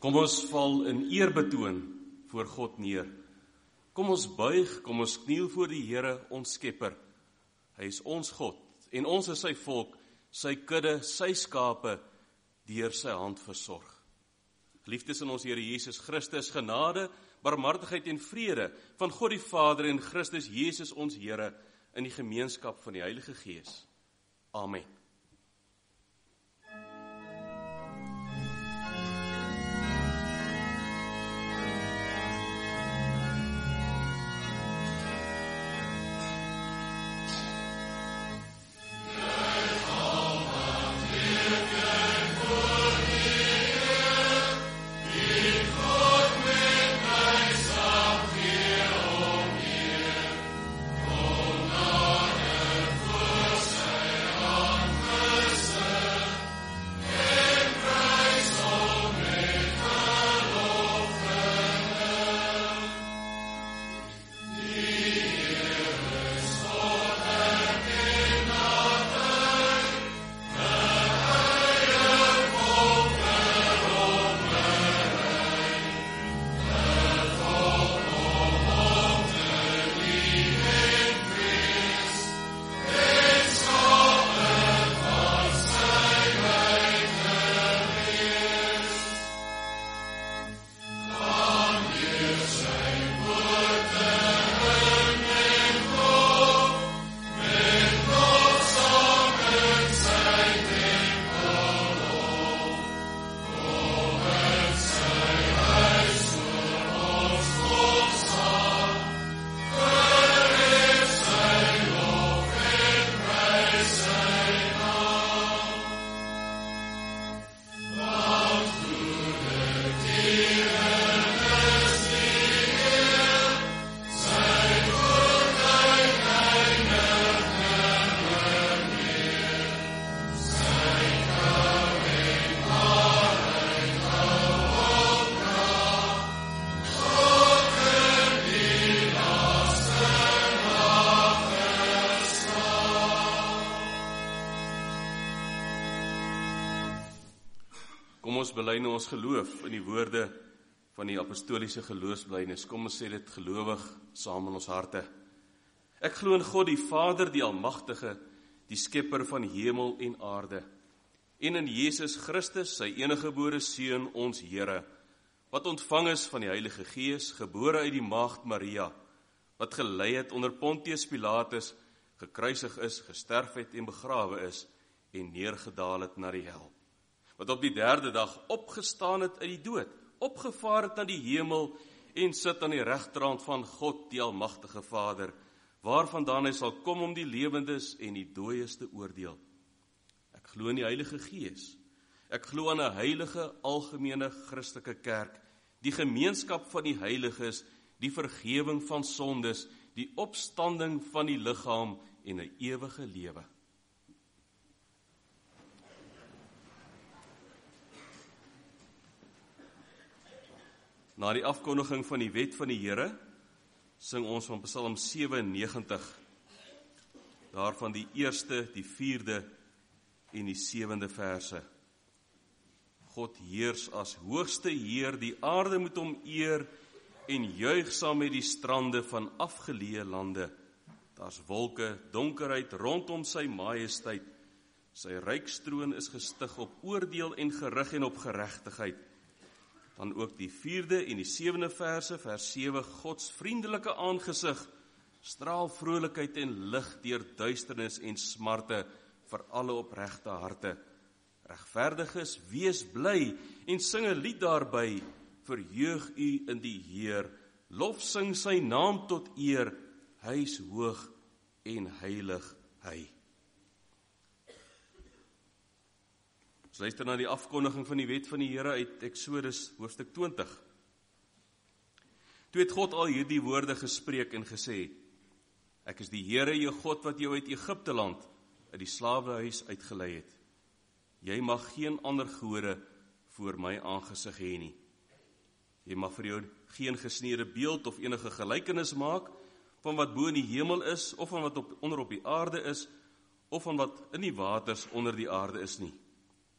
Kom ons val in eerbetoon voor God neer. Kom ons buig, kom ons kniel voor die Here, ons Skepper. Hy is ons God en ons is sy volk, sy kudde, sy skape, deur sy hand versorg. Geliefdes in ons Here Jesus Christus, genade, barmhartigheid en vrede van God die Vader en Christus Jesus ons Here in die gemeenskap van die Heilige Gees. Amen. Kom ons bely nou ons geloof in die woorde van die apostoliese geloofsbelijdenis. Kom ons sê dit gelowig saam in ons harte. Ek glo in God die Vader, die Almagtige, die Skepper van hemel en aarde, en in Jesus Christus, sy eniggebore Seun, ons Here, wat ontvang is van die Heilige Gees, gebore uit die Maagd Maria, wat gelei het onder Pontius Pilatus, gekruisig is, gesterf het en begrawe is, en neergedaal het na die hel. Wat op die 3de dag opgestaan het uit die dood, opgevaar het na die hemel en sit aan die regterhand van God, die Almagtige Vader, waarvandaan hy sal kom om die lewendes en die dooies te oordeel. Ek glo in die Heilige Gees. Ek glo aan 'n heilige, algemene Christelike kerk, die gemeenskap van die heiliges, die vergewing van sondes, die opstanding van die liggaam en 'n ewige lewe. Na die afkondiging van die wet van die Here, sing ons van Psalm 97, daarvan die 1ste, die 4de en die 7de verse. God heers as hoogste Heer, die aarde moet hom eer, en juig saam met die strande van afgeleë lande. Daar's wolke, donkerheid rondom sy majesteit, sy rykstroon is gestig op oordeel en gerig en op geregtigheid. Dan ook die 4de en die 7de verse, vers 7, Gods vriendelike aangesig, straal vrolikheid en lig deur duisternis en smarte vir alle opregte harte. Regverdiges, wees bly en sing 'n lied daarby, verheug u in die Heer, lof sing sy naam tot eer, hy is hoog en heilig hy. Ons luister na die afkondiging van die wet van die Here uit Exodus hoofstuk 20. Toe het God al hierdie woorde gespreek en gesê, ek is die Here jou God wat jou uit Egipte land, uit die slawehuis uitgelei het. Jy mag geen ander gode voor my aangesig hê nie. Jy mag vir jou geen gesneede beeld of enige gelykenis maak van wat bo in die hemel is, of van wat onder op die aarde is, of van wat in die waters onder die aarde is nie.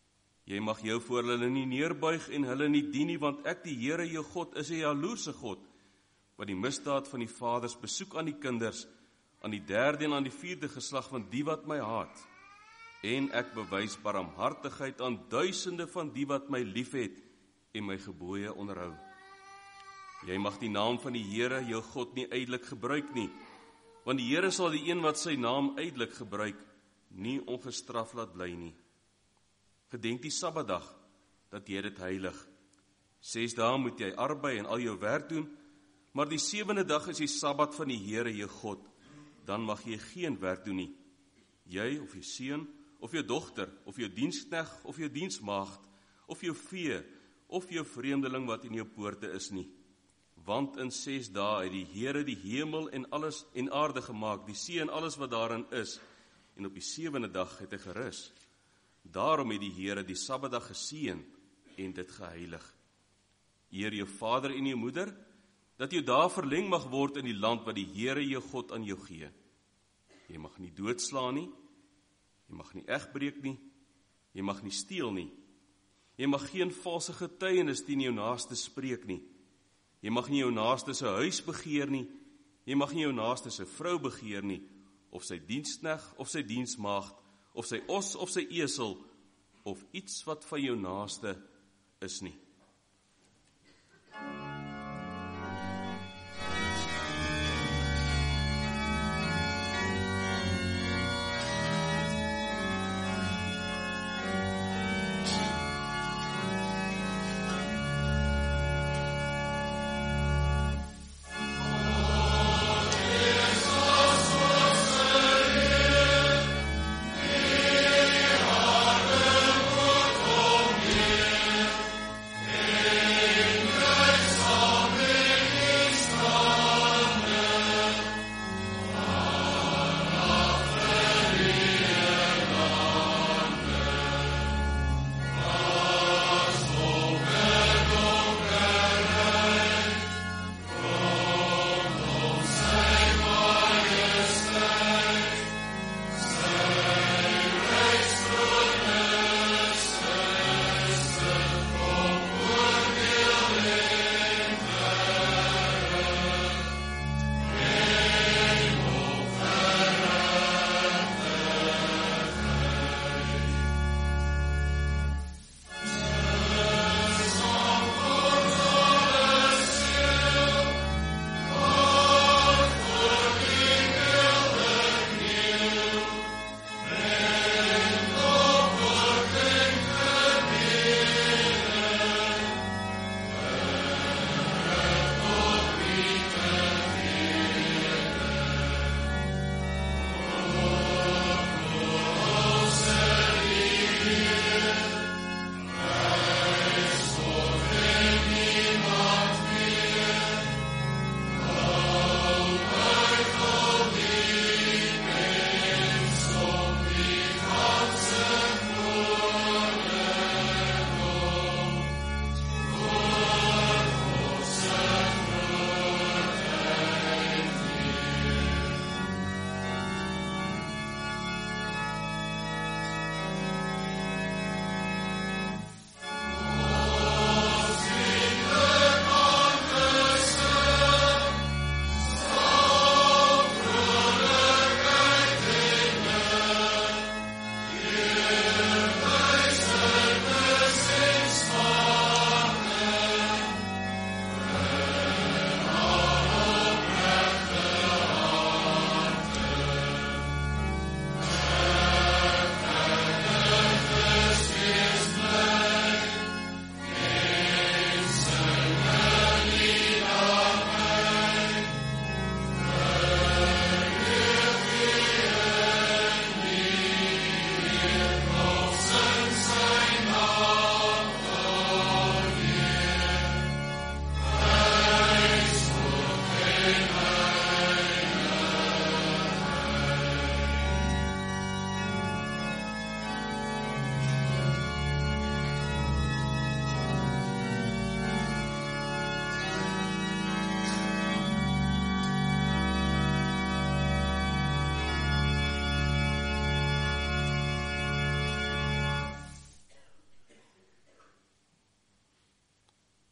Jy mag jou voor hulle nie neerbuig en hulle nie dien nie, want ek, die Here jou God, is 'n jaloerse God, wat die misdaad van die vaders besoek aan die kinders, aan die 3de en aan die 4de geslag van die wat my haat. En ek bewys barmhartigheid aan duisende van die wat my liefhet en my gebooie onderhou. Jy mag die naam van die Here jou God nie ydelik gebruik nie, want die Here sal die een wat sy naam ydelik gebruik, nie ongestraf laat bly nie. Gedenk die Sabbatdag, dat jy dit heilig. 6 dae moet jy arbei en al jou werk doen, maar die 7de dag is die Sabbat van die Here jou God, dan mag jy geen werk doen nie. Jy of jou seun, of jou dogter, of jou diensknegt, of jou diensmaagd, of jou vee, of jou vreemdeling wat in jou poorte is nie. Want in 6 dae het die Here die hemel en alles en aarde gemaak, die see en alles wat daarin is, en op die 7de dag het hy gerus. Daarom het die Here die Sabbatdag geseën en dit geheilig. Eer jou vader en jou moeder, dat jou dae verleng mag word in die land wat die Here jou God aan jou gee. Jy mag nie doodslaan nie, jy mag nie egbreek nie, jy mag nie steel nie, jy mag geen valse getuienis teen jou naaste spreek nie, jy mag nie jou naaste se huis begeer nie, jy mag nie jou naaste se vrou begeer nie, of sy diensknegt, of sy diensmaagd, of sy os, of sy esel, of iets wat van jou naaste is nie.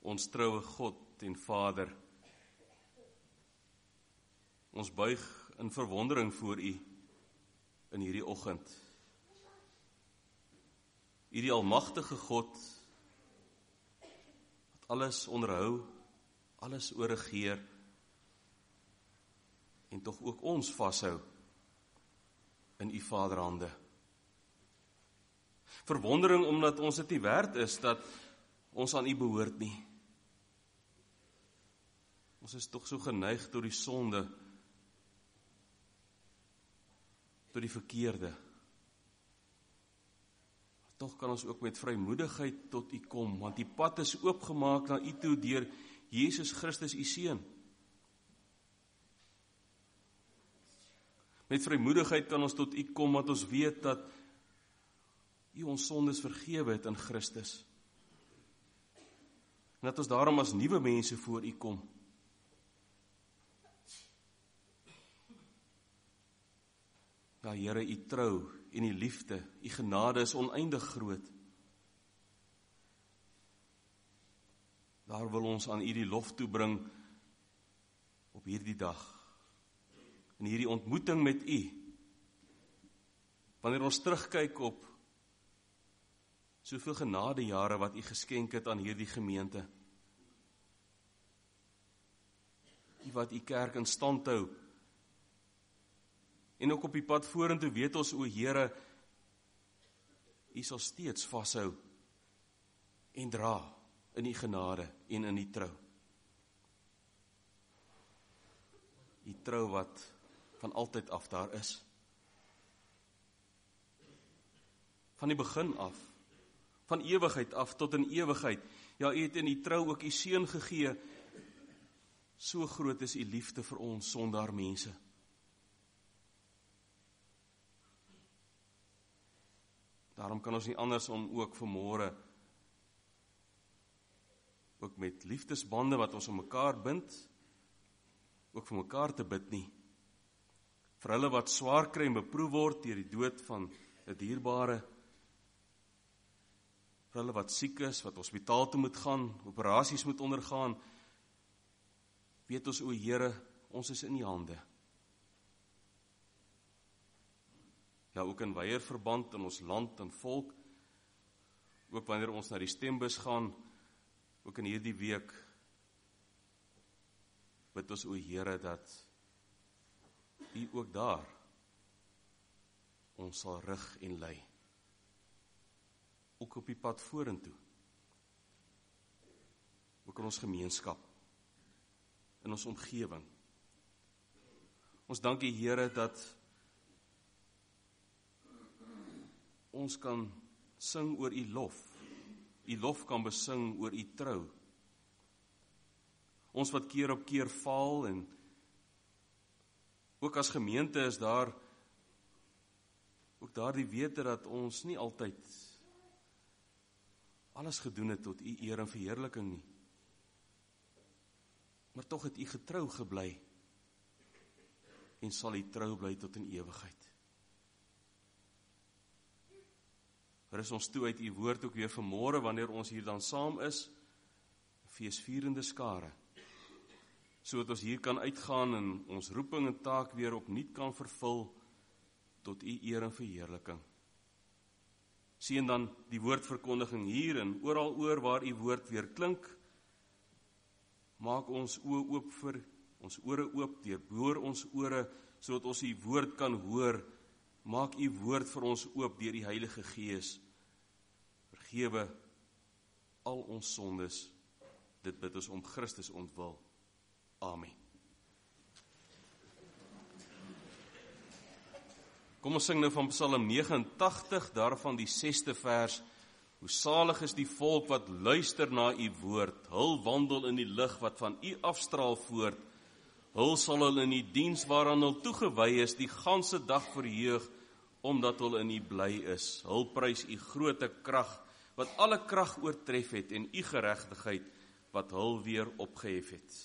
ons troue God en Vader. Ons buig in verwondering voor U in hierdie oggend. U die almagtige God, wat alles onderhou, alles oorregeer, en tog ook ons vashou in U Vaderhande. Verwondering omdat ons dit nie werd is, dat ons aan U behoort nie. Ons is tog so geneig tot die sonde, tot die verkeerde. Tog kan ons ook met vrymoedigheid tot U kom, want die pad is oopgemaak na U toe deur Jesus Christus, U Seun. Met vrymoedigheid kan ons tot U kom, want ons weet dat U ons sondes vergewe het in Christus. En dat ons daarom as nuwe mense voor U kom. Ja, Here, U trou en U liefde, U genade is oneindig groot. Daar wil ons aan U die lof toebring op hierdie dag. In hierdie ontmoeting met U. Wanneer ons terugkyk op soveel genadejare wat U geskenk het aan hierdie gemeente. U wat U kerk in stand hou. En ook op die pad vorentoe weet ons, o Here, U sal steeds vashou en dra in U genade en in U trou. U trou wat van altyd af daar is. Van die begin af, van ewigheid af tot in ewigheid. Ja, U het in U trou ook U Seun gegee. So groot is U liefde vir ons sondaar mense. Daarom kan ons nie anders om ook vanmôre ook met liefdesbande wat ons om mekaar bind, ook vir mekaar te bid nie. Vir hulle wat swaar kry en beproef word deur die dood van 'n dierbare, vir hulle wat siek is, wat hospitaal toe moet gaan, operasies moet ondergaan, weet ons, o Here, ons is in U hande. Ja, ook in wyeer verband in ons land en volk, ook wanneer ons na die stembus gaan, ook in hierdie week, bid ons, o Here, dat U ook daar ons sal rig en lei. Ook op die pad vorentoe. Ook in ons gemeenskap, in ons omgewing. Ons dank U, Here, dat ons kan sing oor U lof. U lof kan besing oor U trou. Ons wat keer op keer faal en ook as gemeente is daar ook daardie wete dat ons nie altyd alles gedoen het tot U eer en verheerliking nie. Maar tog het U getrou gebly en sal U trou bly tot in ewigheid. Rus ons toe uit U woord ook weer vanmôre wanneer ons hier dan saam is, feesvierende skare, sodat ons hier kan uitgaan en ons roeping en taak weer opnuut kan vervul tot U eer en verheerliking. Sien dan die woordverkondiging hier en oral oor waar U woord weer klink. Maak ons oë oop vir ons ore oop, deurboor ons ore sodat ons U woord kan hoor. Maak U woord vir ons oop deur die Heilige Gees. Vergewe al ons sondes. Dit bid ons om Christus ontwil. Amen. Kom ons sing nou van Psalm 89, daarvan die 6de vers. Hoe salig is die volk wat luister na U woord. Hul wandel in die lig wat van U afstraal voort. Hul sal hulle in die diens waaraan hul toegewy is, die ganse dag verheug, omdat hulle in U bly is. Hul prys U groote krag, wat alle krag oortref het, en U geregtigheid, wat hul weer opgehef het.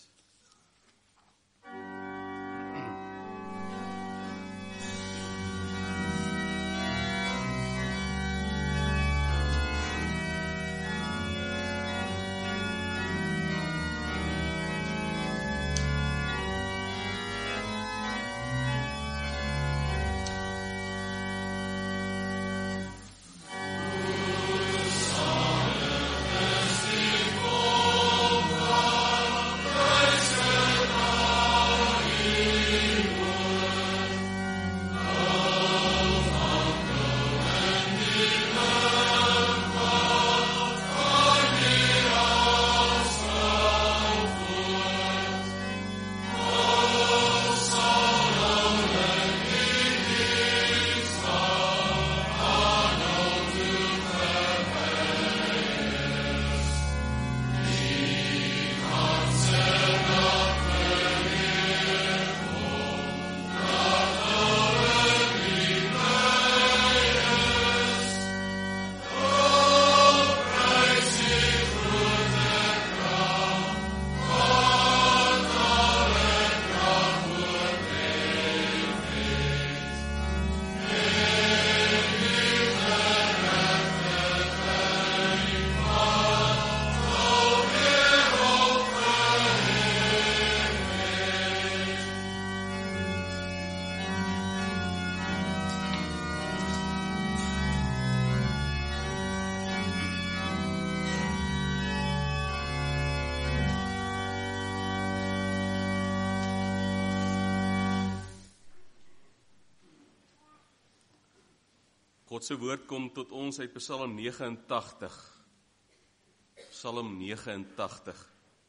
God se woord kom tot ons uit Psalm 89. Psalm 89.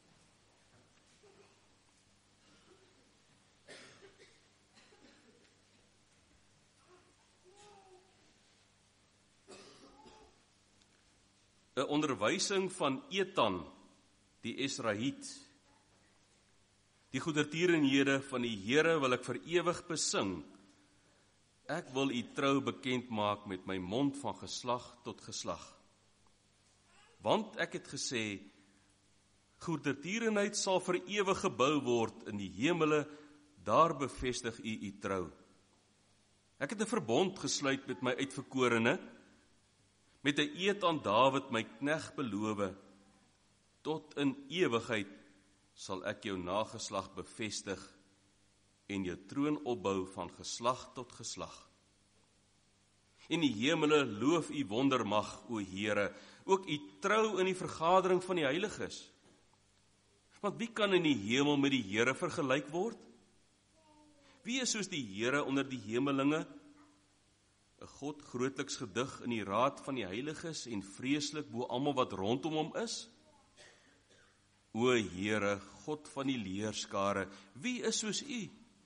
Een onderwysing van Etan, die Esraïet. Die goedertierenhede van die Here wil ek vir ewig besing. Ek wil u trou bekend maak met my mond van geslag tot geslag. Want ek het gesê, goedertierenheid sal vir ewig gebou word in die hemele, daar bevestig u u trou. Ek het 'n verbond gesluit met my uitverkorene, met 'n eed aan Dawid my knegt beloof, tot in ewigheid sal ek jou nageslag bevestig en jou troon opbou van geslag tot geslag. In die hemele loof u wondermag, o Here, ook u trou in die vergadering van die heiliges. Want wie kan in die hemel met die Here vergelyk word? Wie is soos die Here onder die hemelinge? 'n God grootliks gedig in die raad van die heiliges en vreeslik bo almal wat rondom hom is? O Here, God van die leerskare, wie is soos u?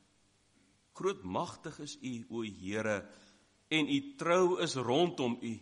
Grootmagtig is u, o Here, en u trou is rondom u.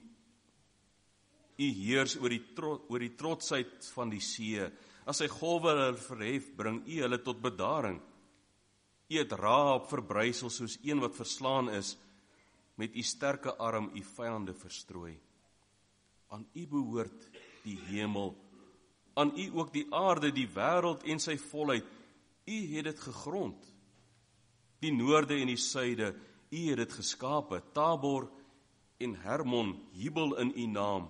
U heers oor die trotsheid van die see. As sy golwe hulle verhef, bring u hulle tot bedaring. U het Rahab verbrysel soos een wat verslaan is, met u sterke arm u vyande verstrooi. Aan u behoort die hemel, aan u ook die aarde, die wêreld en sy volheid. U het dit gegrond. Die noorde en die suide, u het dit geskape. Tabor en Hermon jubel in u naam.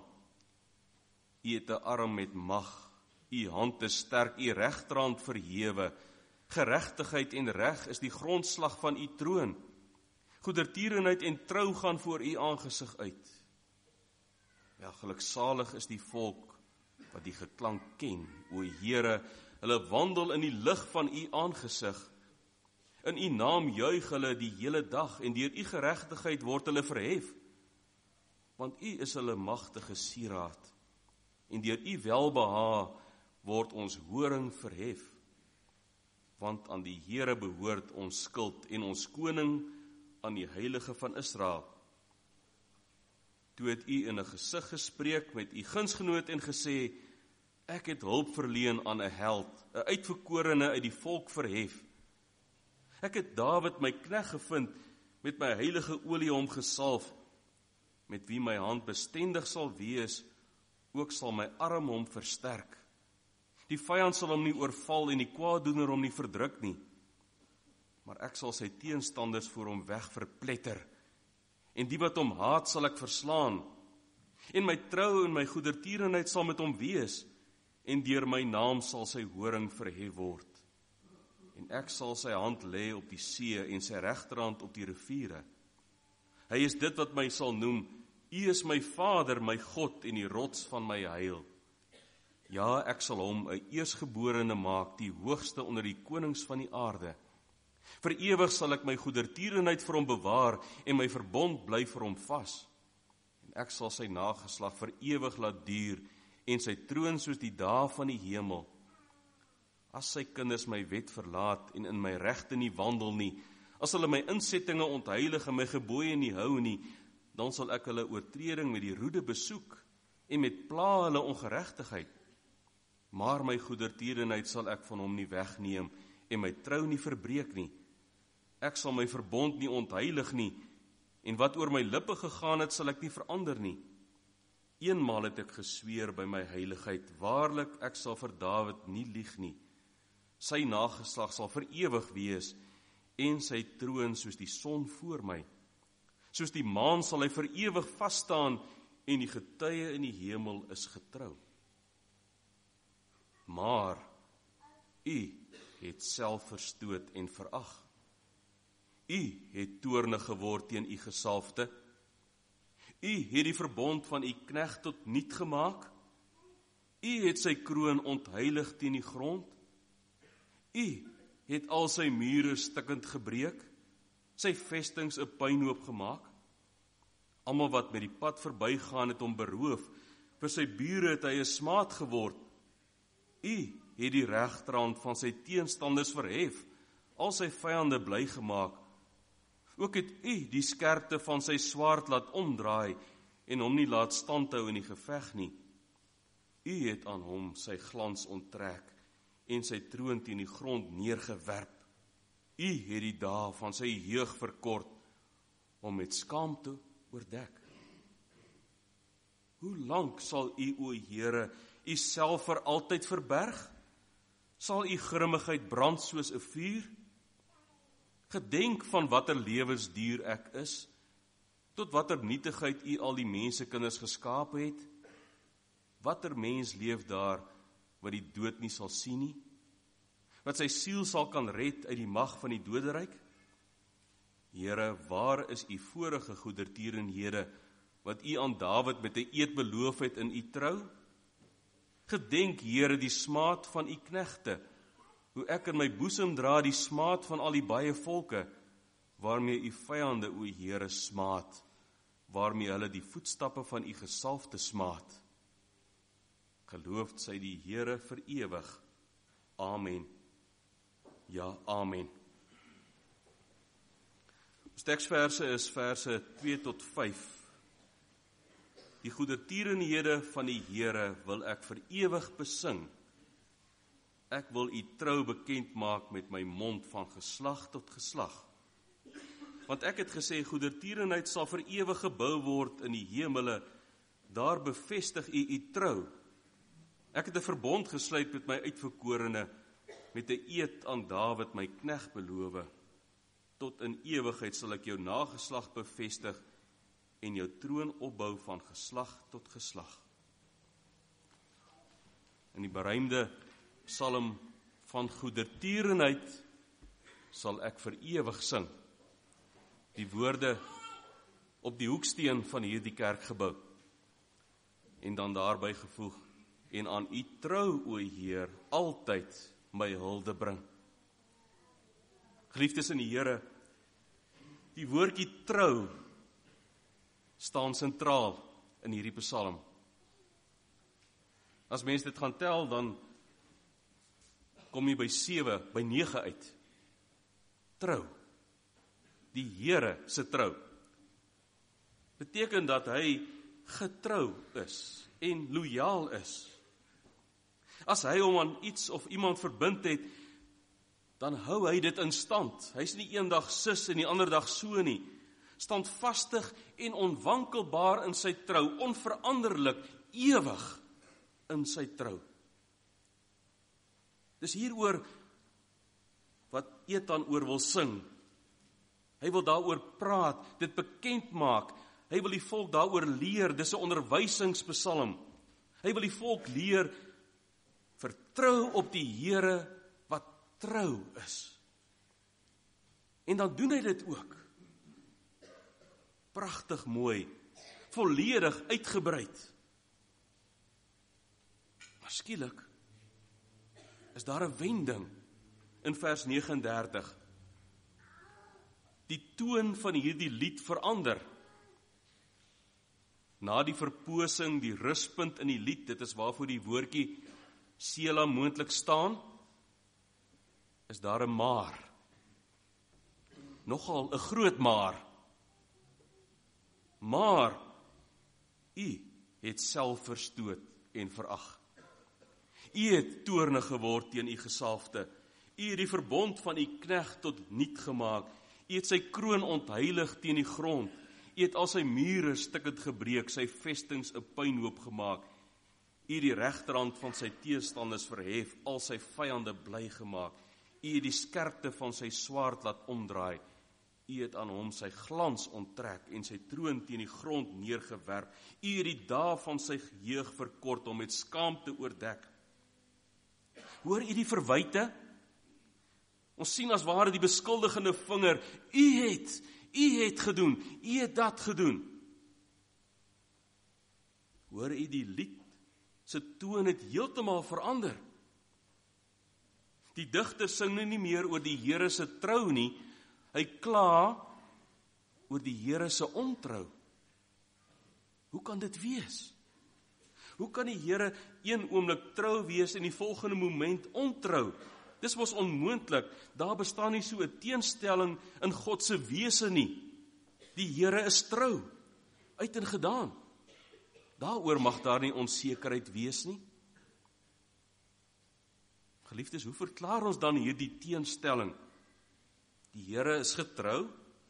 U het 'n arm met mag, u hand is sterk, u regterhand verhewe. Geregtigheid en reg is die grondslag van u troon. Goedertierenheid en trou gaan voor u aangesig uit. Ja, geluksalig is die volk wat die geklank ken. O Here, hulle wandel in die lig van u aangesig. In u naam juig hulle die hele dag en deur u geregtigheid word hulle verhef. Want u is hulle magtige sieraad en deur u welbehae word ons horing verhef. Want aan die Here behoort ons skuld en ons koning aan die Heilige van Israel. Toe het u in 'n gesig gespreek met u gunsgenoot en gesê, ek het hulp verleen aan 'n held, 'n uitverkorene uit die volk verhef. Ek het Dawid my knegt gevind, met my heilige olie hom gesalf, met wie my hand bestendig sal wees, ook sal my arm hom versterk. Die vyand sal hom nie oorval en die kwaaddoener hom nie verdruk nie, maar ek sal sy teenstanders voor hom weg verpletter, en die wat hom haat sal ek verslaan, en my trou en my goedertierenheid sal met hom wees, en deur my naam sal sy horing verhef word. En ek sal sy hand lê op die see en sy regterhand op die riviere. Hy is dit wat my sal noem, u is my Vader, my God en die rots van my heil. Ja, ek sal hom 'n eersgeborene maak, die hoogste onder die konings van die aarde. Vir ewig sal ek my goedertierenheid vir hom bewaar en my verbond bly vir hom vas. En ek sal sy nageslag vir ewig laat duur en sy troon soos die dae van die hemel. As sy kinders my wet verlaat en in my regte nie wandel nie, as hulle my insettinge ontheilig en my gebooie nie hou nie, dan sal ek hulle oortreding met die roede besoek en met pla hulle ongeregtigheid. Maar my goedertierenheid sal ek van hom nie wegneem en my trou nie verbreek nie. Ek sal my verbond nie ontheilig nie en wat oor my lippe gegaan het, sal ek nie verander nie. Eenmaal het ek gesweer by my heiligheid, waarlik ek sal vir Dawid nie lieg nie. Sy nageslag sal vir ewig wees en sy troon soos die son voor my. Soos die maan sal hy vir ewig vasstaan en die getuie in die hemel is getrou. Maar u het self verstoot en verag. U het toornig geword teen u gesalfde. U het die verbond van u knegt tot niet gemaak. U het sy kroon ontheilig teen die grond. U het al sy mure stikkend gebreek, sy vestings 'n puinhoop gemaak. Almal wat met die pad verbygaan het hom beroof. Vir sy bure het hy 'n smaad geword. U het die regterhand van sy teenstanders verhef, al sy vyande bly gemaak. Ook het u die skerpte van sy swaard laat omdraai en hom nie laat standhou in die geveg nie. U het aan hom sy glans onttrek en sy troon teen die grond neergewerp. U het die dae van sy jeug verkort, om met skaamte oordek. Hoe lank sal u, o Here, u self vir altyd verberg? Sal u grimmigheid brand soos 'n vuur? Gedenk van watter lewensdier ek is, tot watter nietigheid u al die mensekinders geskaap het. Watter mens leef daar, wat die dood nie sal sien nie? Wat sy siel sal kan red uit die mag van die doderyk? Here, waar is u vorige goedertierenhede, wat u aan Dawid met 'n eed beloof het in u trou? Gedenk, Here, die smaad van u knegte, hoe ek in my boesem dra die smaad van al die baie volke, waarmee u vyande, o Here, smaad, waarmee hulle die voetstappe van u gesalfde smaad. Geloofd sy die Here vir ewig. Amen. Ja, amen. Ons teksverse is verse 2 tot 5. Die goedertierenhede van die Here wil ek vir ewig besing. Ek wil u trou bekend maak met my mond van geslag tot geslag. Want ek het gesê, goedertierenheid sal vir ewig gebou word in die hemele, daar bevestig u trou. Ek het 'n verbond gesluit met my uitverkorene, met 'n eed aan Dawid my knegt beloof. Tot in ewigheid sal ek jou nageslag bevestig en jou troon opbou van geslag tot geslag. In die beruimde psalm van goedertierenheid sal ek vir ewig sing. Die woorde op die hoeksteen van hierdie kerkgebou. En dan daarby gevoeg, en aan u trou, o Heer, altyd my hulde bring. Geliefdes in die Here, die woordjie trou staan sentraal in hierdie psalm. As mens dit gaan tel, dan kom jy by 7, by 9 uit. Trou. Die Here se trou. Beteken dat hy getrou is en loyaal is. As hy hom aan iets of iemand verbind het, dan hou hy dit in stand. Hy is nie eendag sis en die ander dag so nie. Standvastig en onwankelbaar in sy trou, onveranderlik, ewig in sy trou. Dis hieroor wat Ethan oor wil sing. Hy wil daaroor praat, dit bekend maak. Hy wil die volk daaroor leer, dis 'n onderwysingspsalm. Hy wil die volk leer, vertrou op die Here wat trou is. En dan doen hy dit ook. Pragtig mooi, volledig uitgebreid. Maar skielik is daar 'n wending in vers 39. Die toon van hierdie lied verander. Na die verposing, die ruspunt in die lied, dit is waarvoor die woordjie Sela moontlik staan, is daar 'n maar. Nogal 'n groot maar. Maar u het self verstoot en verag. U het toornig geword teen u gesalfde. U het die verbond van u knegt tot niet gemaak. U het sy kroon ontheilig teen die grond. U het al sy mure stukkend gebreek, sy vestings 'n puinhoop gemaak. U het die regterhand van sy teestanders verhef, al sy vyande bly gemaak. U het die skerpte van sy swaard laat omdraai. U het aan hom sy glans onttrek en sy troon teen die grond neergewerp. U het die dae van sy jeug verkort, om met skaamte oordek. Hoor u die verwyte? Ons sien as ware die beskuldigende vinger. U het gedoen, u het dat gedoen. Hoor u die lied se toon het heeltemal verander. Die digter sing nie meer oor die Here se trou nie, hy kla oor die Here se ontrou. Hoe kan dit wees? Hoe kan die Here een oomblik trou wees en die volgende moment ontrou? Dis mos onmoontlik. Daar bestaan nie so 'n teenstelling in God se wese nie. Die Here is trou, uit en gedaan. Daaroor mag daar nie onsekerheid wees nie. Geliefdes, hoe verklaar ons dan hierdie teenstelling? Die Here is getrou,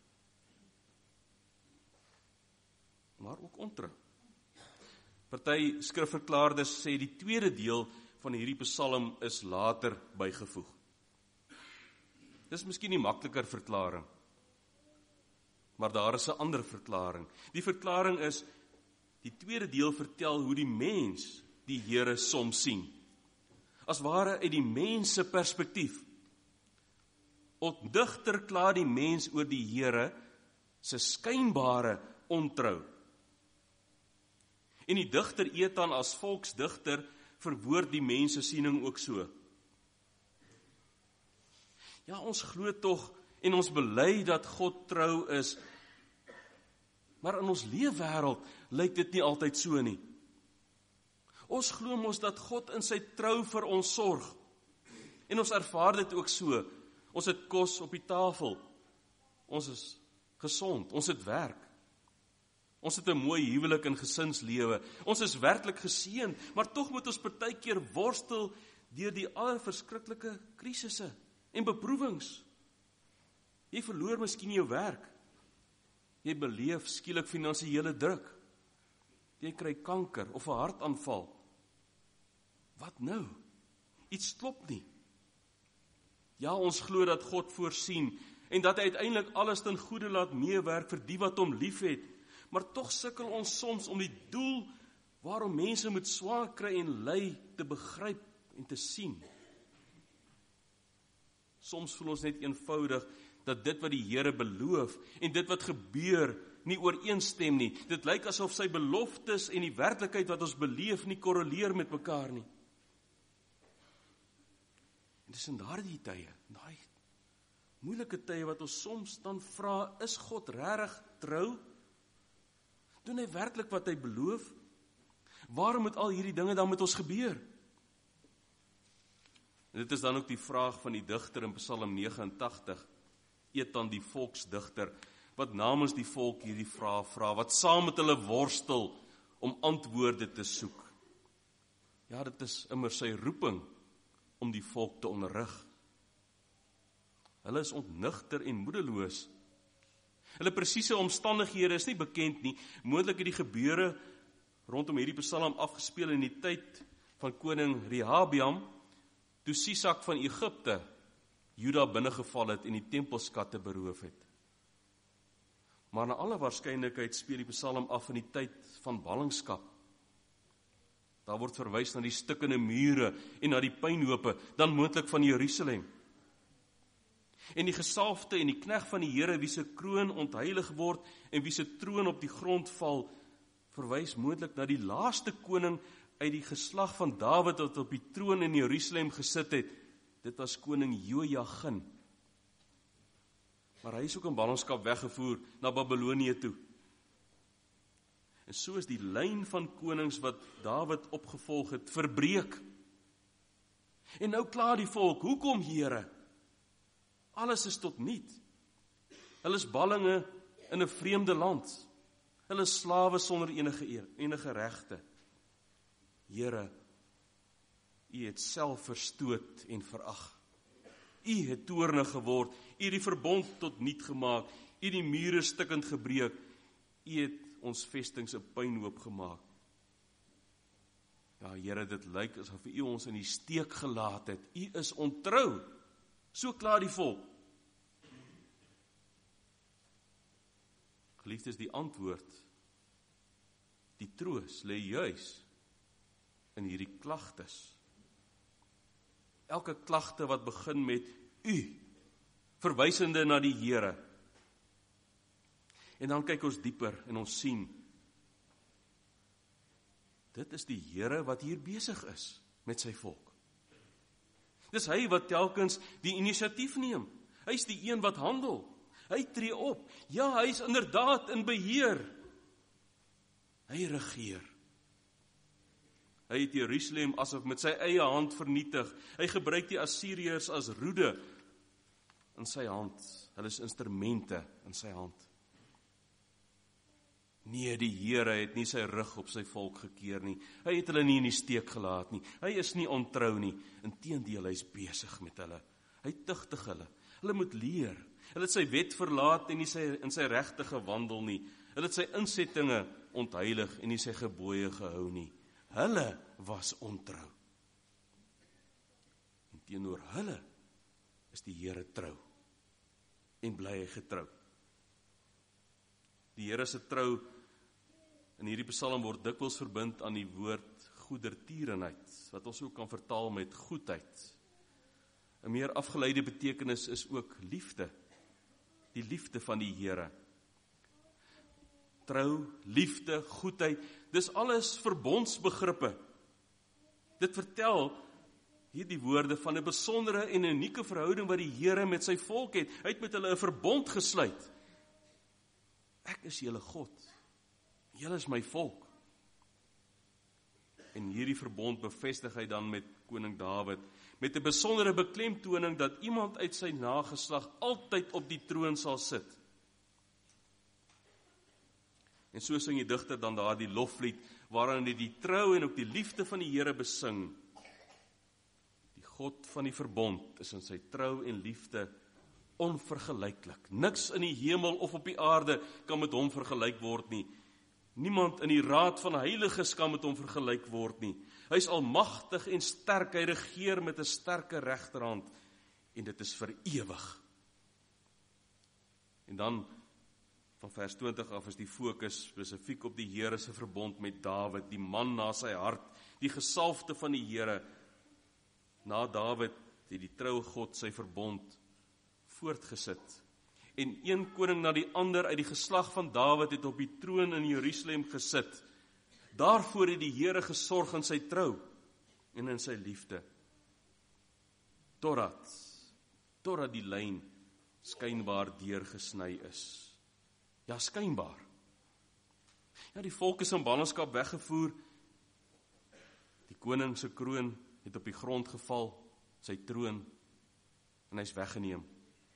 maar ook ontrou. Party skrifverklaarders sê die tweede deel van hierdie psalm is later bygevoeg. Dis miskien die makliker verklaring, maar daar is 'n ander verklaring. Die verklaring is, die tweede deel vertel hoe die mens die Here soms sien. As ware uit die mens se perspektief. Ontdigter kla die mens oor die Here se skynbare ontrou. En die digter Ethan as volksdigter verwoord die mens se siening ook so. Ja, ons glo tog en ons bely dat God trou is, maar in ons leefwêreld lyk dit nie altyd so nie. Ons glo mos dat God in sy trou vir ons sorg. En ons ervaar dit ook so. Ons het kos op die tafel. Ons is gesond. Ons het werk. Ons het 'n mooi huwelik en gesinslewe. Ons is werklik geseën, maar tog moet ons partykeer worstel deur die allerverskriklike krisisse en beproewings. Jy verloor miskien jou werk. Jy beleef skielik finansiële druk. Jy kry kanker of 'n hartaanval. Wat nou? Iets klop nie. Ja, ons glo dat God voorsien en dat hy uiteindelik alles ten goeie laat meewerk vir die wat hom liefhet, maar tog sukkel ons soms om die doel waarom mense moet swaar kry en ly te begryp en te sien. Soms voel ons net eenvoudig dat dit wat die Here beloof en dit wat gebeur nie ooreenstem nie. Dit lyk asof sy beloftes en die werklikheid wat ons beleef nie korreleer met mekaar nie. En dis in daardie tye, daai moeilike tye wat ons soms dan vra, is God regtig trou? Doen hy werklik wat hy beloof? Waarom moet al hierdie dinge dan met ons gebeur? En dit is dan ook die vraag van die digter in Psalm 89, Ethan die volksdigter, wat namens die volk hierdie vraag vra, wat saam met hulle worstel om antwoorde te soek. Ja, dit is immer sy roeping om die volk te onderrig. Hulle is ontnigter en moedeloos. Hulle presiese omstandighede is nie bekend nie. Moontlik het die gebeure rondom hierdie psalm afgespeel in die tyd van koning Rehabeam, toe Sisak van Egipte Juda binnegeval het en die tempelskatte beroof het. Maar na alle waarskynlikheid speel die psalm af in die tyd van ballingskap. Daar word verwys na die stukkende mure en na die pynhope, dan moontlik van Jerusalem. En die gesalfde en die knegt van die Here, wie se kroon ontheilig word en wie se troon op die grond val, verwys moontlik na die laaste koning uit die geslag van Dawid wat op die troon in Jerusalem gesit het. Dit was koning Jojagin. Maar hy is ook in ballingskap weggevoer na Babylonië toe. En so is die lyn van konings wat Dawid opgevolg het, verbreek. En nou kla die volk, hoekom Here? Alles is tot niet. Hulle is ballinge in 'n vreemde land. Hulle is slawe sonder enige regte. Here, U het self verstoot en verag. U het toornig geword, U het die verbond tot niet gemaak, U het die mure stikkend gebreek, U het ons vestings 'n pynhoop gemaak. Ja, Here, dit lyk asof U ons in die steek gelaat het. U is ontrou. So kla die volk. Geliefdes, die antwoord, die troos lê juis in hierdie klagtes. Elke klagte wat begin met U, verwysende na die Here. En dan kyk ons dieper en ons sien, dit is die Here wat hier besig is met sy volk. Dis hy wat telkens die inisiatief neem. Hy is die een wat handel. Hy tree op. Ja, hy is inderdaad in beheer. Hy regeer. Hy het Jerusalem asof met sy eie hand vernietig. Hy gebruik die Assiriërs as roede in sy hand. Hulle is instrumente in sy hand. Nee, die Here het nie sy rug op sy volk gekeer nie. Hy het hulle nie in die steek gelaat nie. Hy is nie ontrou nie. Inteendeel, hy is besig met hulle. Hy tugtig hulle. Hulle moet leer. Hulle het sy wet verlaat en nie in sy regte gewandel nie. Hulle het sy insettinge ontheilig en nie sy gebooie gehou nie. Hulle was ontrou. En teenoor hulle is die Here trou. En bly hy getrou. Die Here se trou in hierdie Psalm word dikwels verbind aan die woord goedertierenheid, wat ons ook kan vertaal met goedheid. 'n meer afgeleide betekenis is ook liefde. Die liefde van die Here. Trou, liefde, goedheid, dis alles verbondsbegrippe. Dit vertel hierdie woorde van 'n besondere en unieke verhouding wat die Here met sy volk het. Hy het met hulle 'n verbond gesluit. Ek is julle God. Julle is my volk. En hierdie verbond bevestig hy dan met koning Dawid, met 'n besondere beklemtoning dat iemand uit sy nageslag altyd op die troon sal sit. En so sing die digter dan daar die loflied, waarin hy die trou en ook die liefde van die Here besing. Die God van die verbond is in sy trou en liefde onvergelyklik. Niks in die hemel of op die aarde kan met hom vergelyk word nie. Niemand in die raad van heiliges kan met hom vergelyk word nie. Hy is almagtig en sterk, hy regeer met 'n sterke regterhand, en dit is vir ewig. En dan, van vers 20 af, is die fokus spesifiek op die Here se verbond met Dawid, die man na sy hart, die gesalfde van die Here. Na Dawid het die troue God sy verbond voortgesit. En een koning na die ander uit die geslag van Dawid het op die troon in Jerusalem gesit. Daarvoor het die Here gesorg in sy trou en in sy liefde. Totdat die lyn skynbaar deurgesny is. Ja, skynbaar. Ja, die volk is in ballingskap weggevoer. Die koning se kroon het op die grond geval, sy troon, en hy is weggeneem.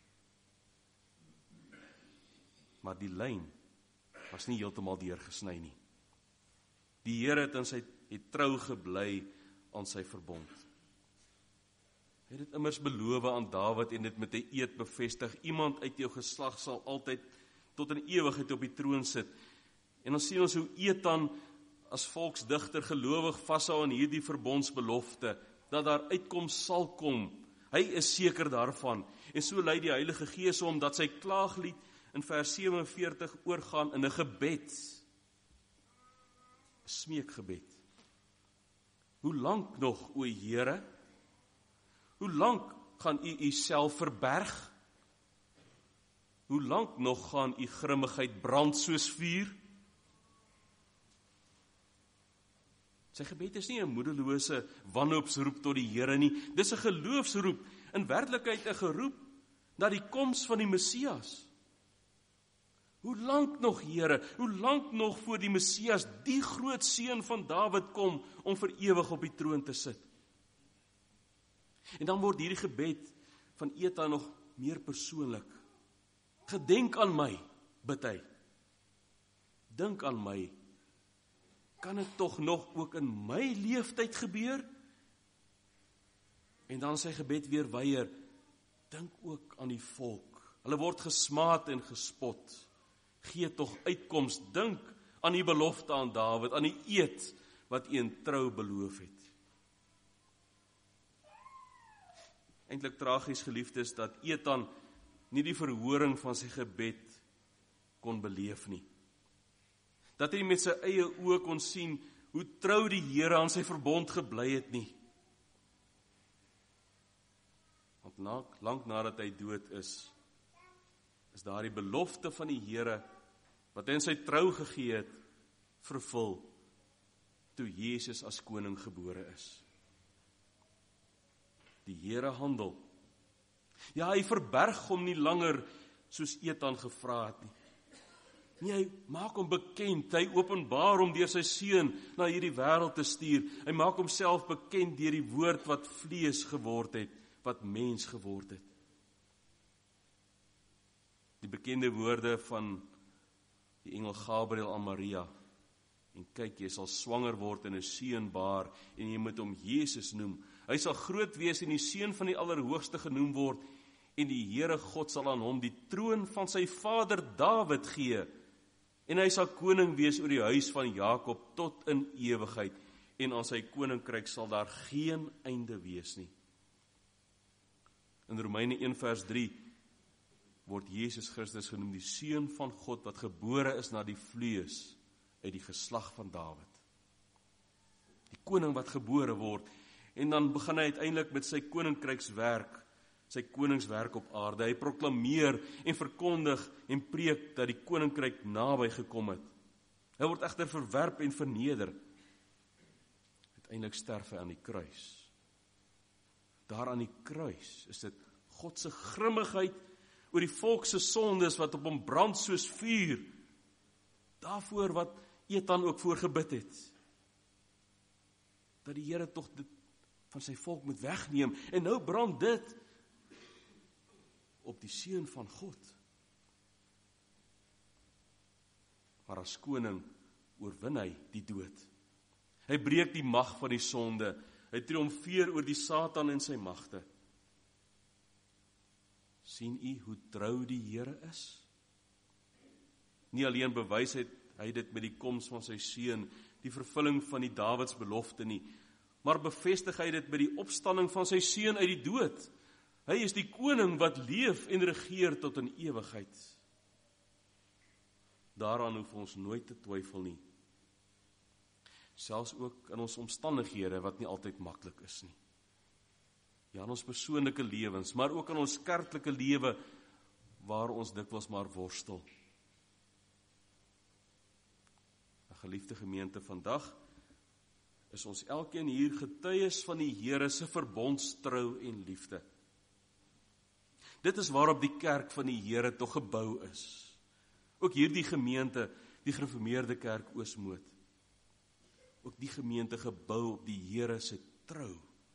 Maar die lyn was nie heeltemal deurgesny nie. Die Here het trou gebly aan sy verbond. Hy het dit immers beloof aan Dawid en dit met 'n eed bevestig. Iemand uit jou geslag sal altyd tot in ewigheid op die troon sit. En dan sien ons hoe Etan as volksdigter gelowig vashou aan hierdie verbondsbelofte, dat daar uitkoms sal kom. Hy is seker daarvan. En so lei die Heilige Gees hom dat sy klaaglied in vers 47 oorgaan in 'n gebed. 'n Smeekgebed. Hoe lank nog, o Here? Hoe lank gaan u uself verberg? Hoe lank nog gaan u grimmigheid brand soos vuur? Sy gebed is nie 'n moedelose wanhoopsroep tot die Here nie. Dis 'n geloofsroep, in werklikheid 'n geroep na die koms van die Messias. Hoe lank nog, Here? Hoe lank nog voor die Messias, die groot seun van Dawid, kom om vir ewig op die troon te sit? En dan word hierdie gebed van Etan nog meer persoonlik. Gedenk aan my, bid hy. Dink aan my. Kan dit tog nog ook in my leeftyd gebeur? En dan sy gebed weer weier. Dink ook aan die volk. Hulle word gesmaad en gespot. Gee tog uitkoms. Dink aan die belofte aan Dawid, aan die eed wat u in trou beloof het. Eintlik tragies, geliefdes, dat Etan nie die verhoring van sy gebed kon beleef nie. Dat hy met sy eie oë kon sien hoe trou die Here aan sy verbond gebly het nie. Want lank nadat hy dood is daar die belofte van die Here wat hy in sy trou gegee het, vervul toe Jesus as koning gebore is. Die Here handel. Ja, hy verberg hom nie langer soos Etan gevra het nie. Nee, hy maak hom bekend, hy openbaar hom deur sy seun na hierdie wêreld te stuur. Hy maak homself bekend deur die woord wat vlees geword het, wat mens geword het. Die bekende woorde van die engel Gabriël aan Maria, en kyk, jy sal swanger word en 'n seun baar, en jy moet hom Jesus noem. Hy sal groot wees en die seun van die Allerhoogste genoem word, en die Here God sal aan hom die troon van sy vader Dawid gee, en hy sal koning wees oor die huis van Jakob tot in ewigheid, en aan sy koninkryk sal daar geen einde wees nie. In Romeine 1 vers 3 word Jesus Christus genoem die seun van God wat gebore is na die vlees uit die geslag van Dawid. Die koning wat gebore word, en dan begin hy uiteindelik met sy koninkrykswerk, sy koningswerk op aarde. Hy proklameer en verkondig en preek dat die koninkryk naby gekom het. Hy word egter verwerp en verneder. Uiteindelik sterf hy aan die kruis. Daar aan die kruis is dit God se grimmigheid oor die volk se sondes wat op hom brand soos vuur. Daarvoor wat Ethan ook voor gebid het. Dat die Here tog dit van sy volk moet wegneem. En nou brand dit op die seun van God. Maar as koning oorwin hy die dood. Hy breek die mag van die sonde. Hy triomfeer oor die Satan en sy magte. Sien u hoe trou die Here is? Nie alleen bewys hy dit met die koms van sy seun, die vervulling van die Dawids belofte nie, maar bevestig hy dit met die opstanding van sy seun uit die dood. Hy is die koning wat leef en regeer tot in ewigheid. Daaraan hoef ons nooit te twyfel nie. Selfs ook in ons omstandighede wat nie altyd maklik is nie. Ja, in ons persoonlike lewens, maar ook in ons kerklike lewe waar ons dikwels maar worstel. Geliefde gemeente, vandag is ons elkeen hier getuies van die Here se verbondstrou en liefde. Dit is waarop die kerk van die Here tog gebou is. Ook hierdie gemeente, die gereformeerde kerk Oosmoed. Ook die gemeente gebou op die Here se trou.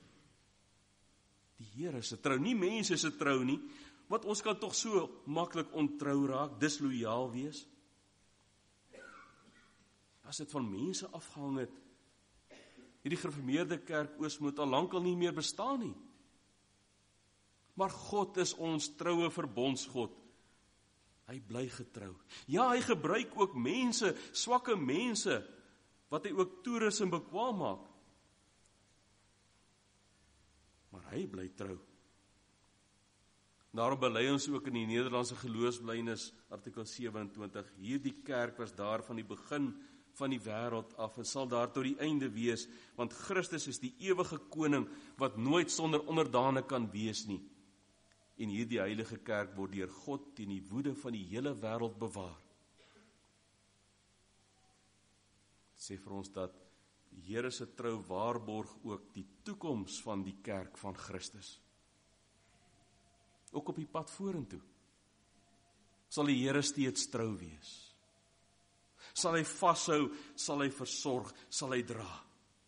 Die Here se trou, nie mense se trou nie, want ons kan tog so maklik ontrou raak, dislojaal wees. As dit van mense afgehang het, hierdie gereformeerde kerk Oosmoed al lankal nie meer bestaan nie. Maar God is ons troue verbondsgod. Hy bly getrou. Ja, hy gebruik ook mense, swakke mense, wat hy ook toerus en bekwaam maak. Maar hy bly trou. Daarom bely ons ook in die Nederlandse geloofsbelijdenis, artikel 27, hierdie kerk was daar van die begin van die wêreld af en sal daar tot die einde wees, want Christus is die ewige koning wat nooit sonder onderdane kan wees nie. En hierdie heilige kerk word deur God teen die woede van die hele wêreld bewaar. Het sê vir ons dat die Here se trou waarborg ook die toekoms van die kerk van Christus. Ook op die pad vorentoe sal die Here steeds trou wees. Sal hy vashou, sal hy versorg, sal hy dra.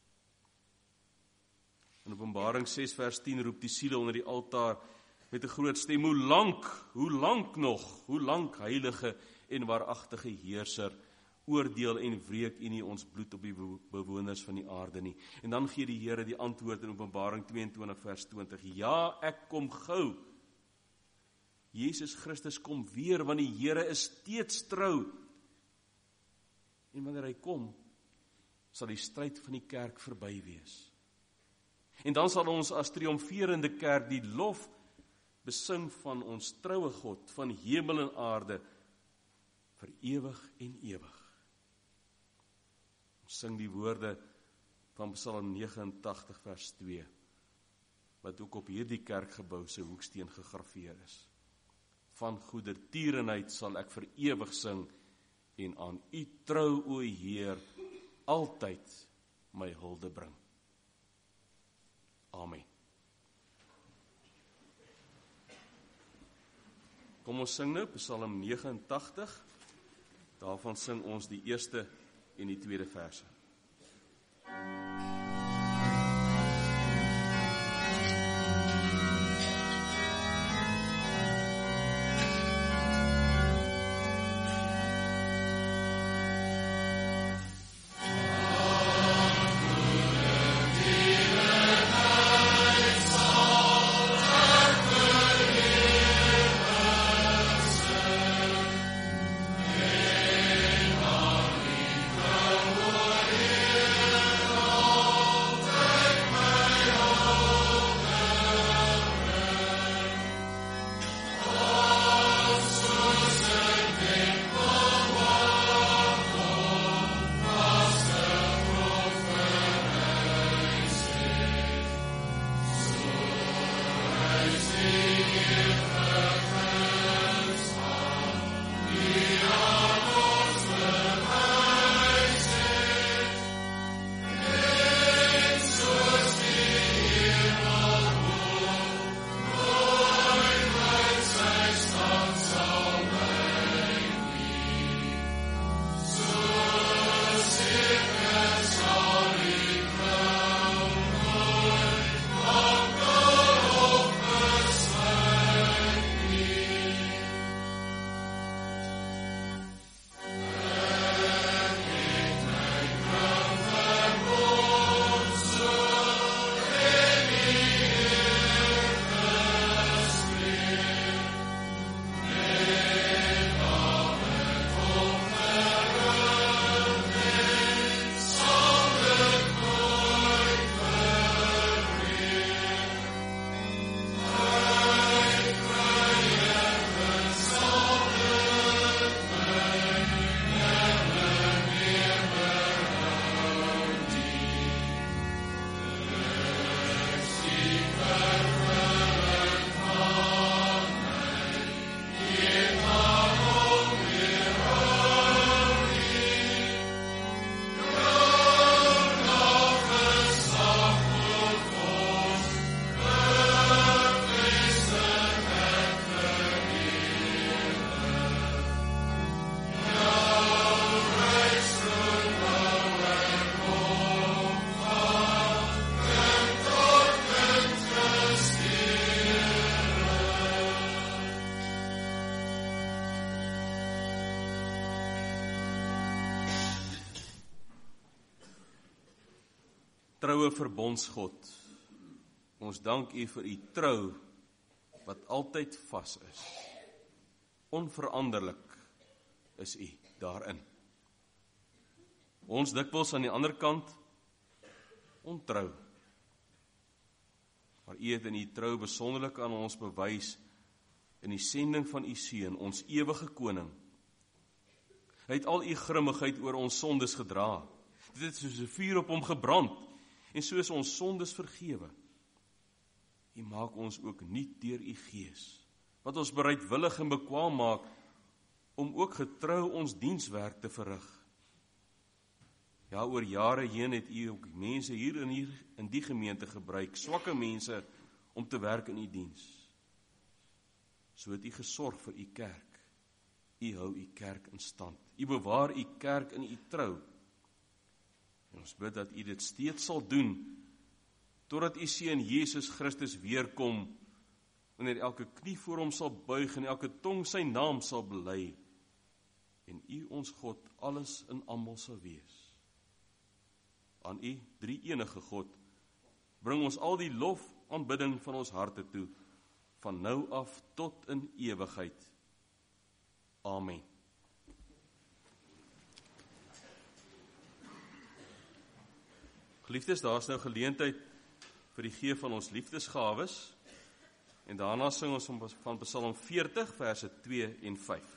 In Openbaring 6 vers 10 roep die siele onder die altaar met 'n groot stem, hoe lank heilige en waaragtige heerser, oordeel en wreek u nie ons bloed op die bewoners van die aarde nie. En dan gee die Here die antwoord in Openbaring 22 vers 20, ja, ek kom gou. Jesus Christus kom weer, want die Here is steeds trou. En wanneer hy kom, sal die stryd van die kerk verby wees. En dan sal ons as triomferende kerk die lof besing van ons troue God, van hemel en aarde, vir ewig en ewig. Ons sing die woorde van Psalm 89 vers 2, wat ook op hierdie kerkgebou se hoeksteen gegraveer is. Van goedertierenheid sal ek vir ewig sing, en aan u trou, o Heer, altyd my hulde bring. Amen. Kom ons sing nou Psalm 89, Daarvan sing ons die eerste en die tweede verse. Troue verbondsgod, ons dank U vir U trou, wat altyd vas is. Onveranderlik is U daarin. Ons dikwels aan die ander kant ontrou. Maar U het in U trou besonderlik aan ons bewys in die sending van U Seun, ons ewige koning. Hy het al U grimmigheid oor ons sondes gedra. Dit het soos 'n vuur op hom gebrand. En so is ons sondes vergewe. U maak ons ook nuut deur U Gees, wat ons bereidwillig en bekwaam maak, om ook getrou ons dienswerk te verrig. Ja, oor jare heen het U ook mense hier in die gemeente gebruik, swakke mense, om te werk in U diens. So het U gesorg vir U kerk. U hou U kerk in stand. U bewaar U kerk in U trou. En ons bid dat U dit steeds sal doen, totdat U Seun Jesus Christus weerkom, wanneer elke knie voor hom sal buig en elke tong sy naam sal bely, en U ons God alles in almal sal wees. Aan U, drie enige God, bring ons al die lof, aanbidding van ons harte toe, van nou af tot in ewigheid. Amen. Geliefdes, daar is nou geleentheid vir die gee van ons liefdesgawes, en daarna sing ons van Psalm 40, verse 2 en 5.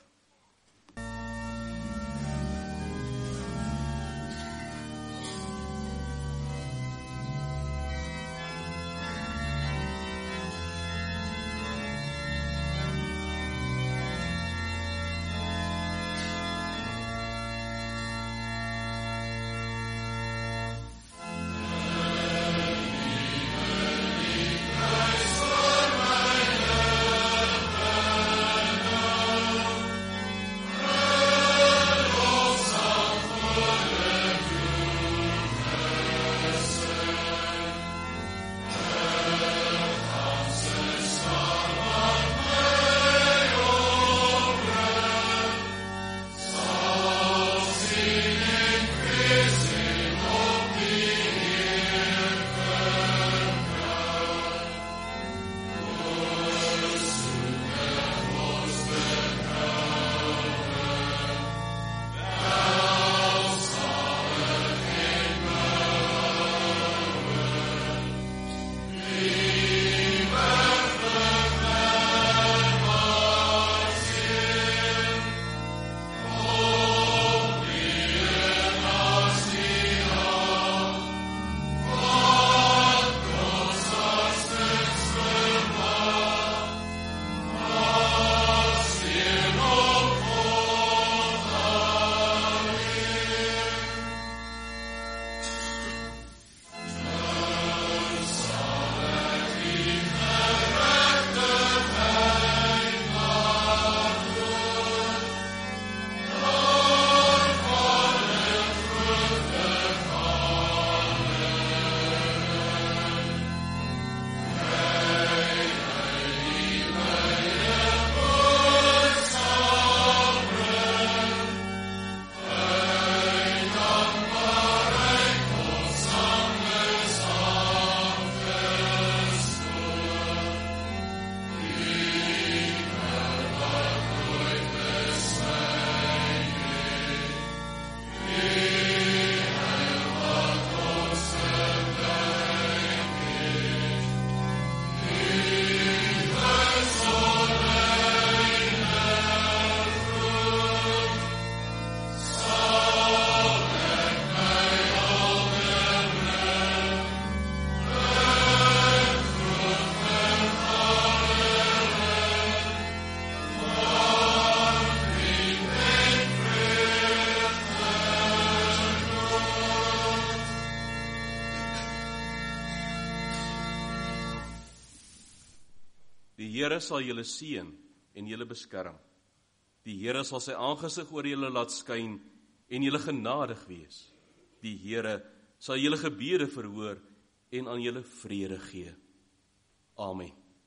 Die Here sal julle seën en julle beskerm. Die Here sal sy aangesig oor julle laat skyn en julle genadig wees. Die Here sal julle gebede verhoor en aan julle vrede gee. Amen.